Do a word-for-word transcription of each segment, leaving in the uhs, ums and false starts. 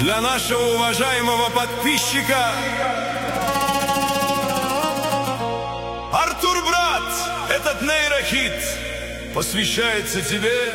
для нашего уважаемого подписчика Артур, брат, этот нейрохит посвящается тебе.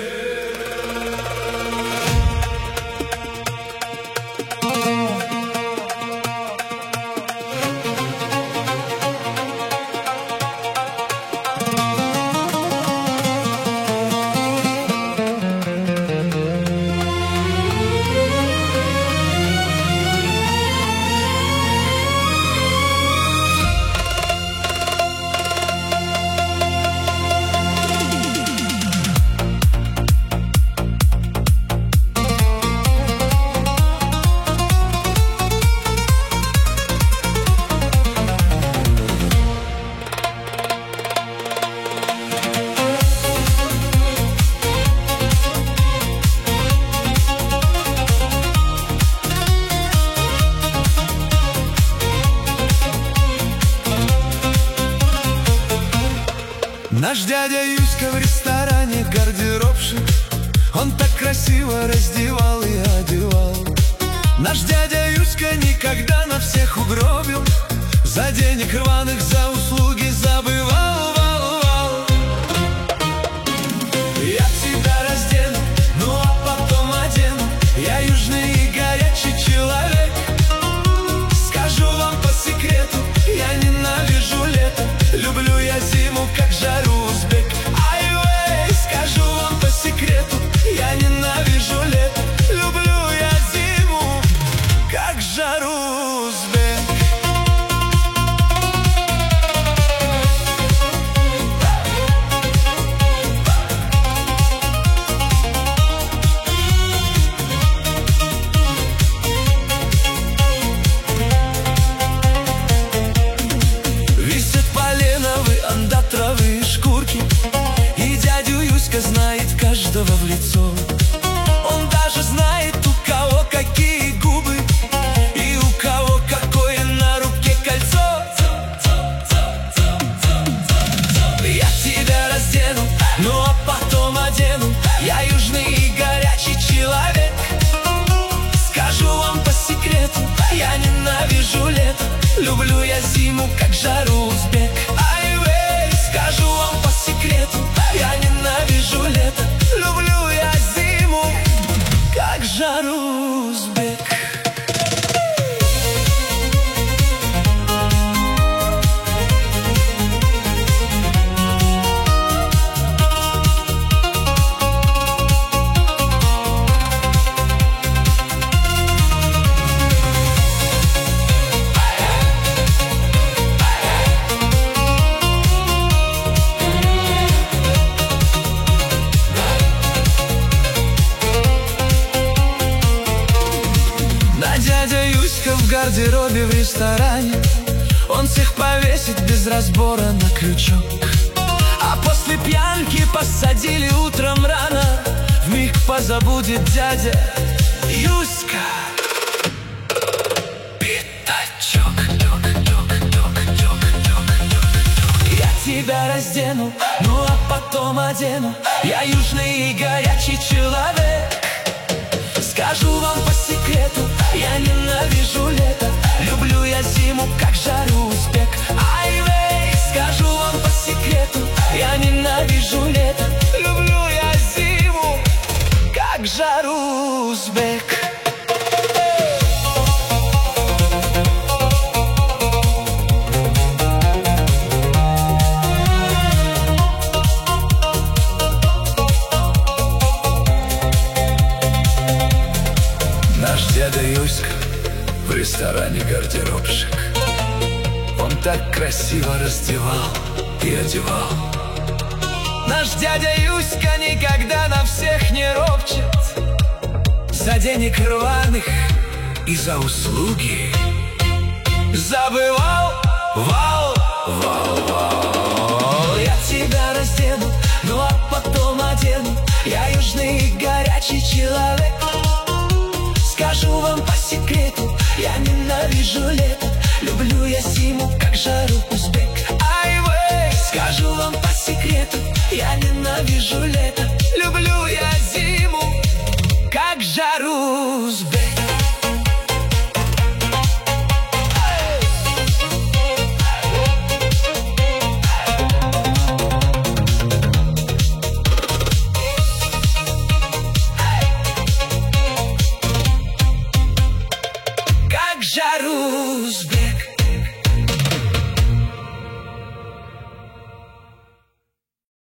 Наш дядя Юська в ресторане гардеробщик, он так красиво раздевал и одевал. Наш дядя Юська никогда на всех угробил, за денег рваных, за услуги забывал, вал, вал. Я тебя раздену, ну а потом одену, я южный и горячий человек. Скажу вам по секрету, я ненавижу лето, люблю я зиму, как жару узбек. Ай-вей, скажу вам по секрету, я ненавижу лето, люблю я зиму, как жару узбек. Травы и шкурки, и дядю Юська знает каждого в лицо. Он даже знает, у кого какие губы и у кого какое на руке кольцо. Я тебя раздену, ну а потом одену, я южный и горячий человек. Скажу вам по секрету, я ненавижу лето, люблю я зиму, как жару узбек. Скажу вам по секрету, я ненавижу лето, люблю я зиму, как жару узбек. В гардеробе в ресторане он всех повесит без разбора на крючок. А после пьянки посадили утром рано, вмиг позабудет дядя Юська пятачок. Я тебя раздену, ну а потом одену, я южный и горячий человек. Скажу вам по секрету, я ненавижу лето, люблю я зиму, как жару узбек. Ай-вей, скажу вам по секрету, я ненавижу лето, люблю я зиму, как жару узбек. Наш дядя Юська в ресторане гардеробщик, он так красиво раздевал и одевал. Наш дядя Юська никогда на всех не ропчет, за денег рваных и за услуги забывал, вал, вал, вал. Я тебя раздену, ну а потом одену, я южный и горячий человек. Скажу вам по секрету, я ненавижу лето, люблю я зиму, как жару узбек. Ай-вей, скажу вам по секрету, я ненавижу лето, люблю я зиму, как жару узбек. жару сберег.